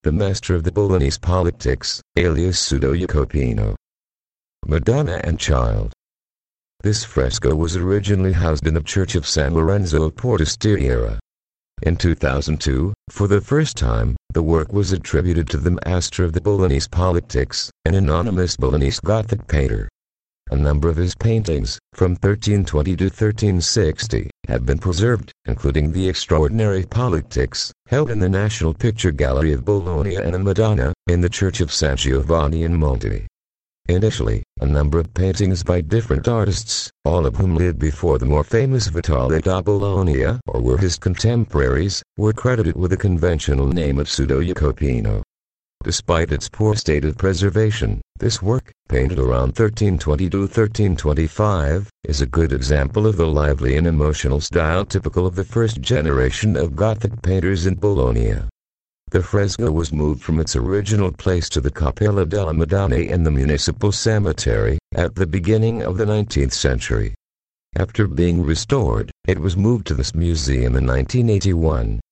the master of the Bolognese politics, alias Pseudo Jacopino. Madonna and Child. This fresco was originally housed in the Church of San Lorenzo of Porta Striera. In 2002, for the first time, the work was attributed to the master of the Bolognese politics, an anonymous Bolognese Gothic painter. A number of his paintings, from 1320 to 1360, have been preserved, including the extraordinary Politics, held in the National Picture Gallery of Bologna, and a Madonna, in the Church of San Giovanni in Monte. Initially, a number of paintings by different artists, all of whom lived before the more famous Vitale da Bologna or were his contemporaries, were credited with the conventional name of Pseudo Jacopino. Despite its poor state of preservation, this work, painted around 1320 to 1325, is a good example of the lively and emotional style typical of the first generation of Gothic painters in Bologna. The fresco was moved from its original place to the Cappella della Madonna in the municipal cemetery, at the beginning of the 19th century. After being restored, it was moved to this museum in 1981.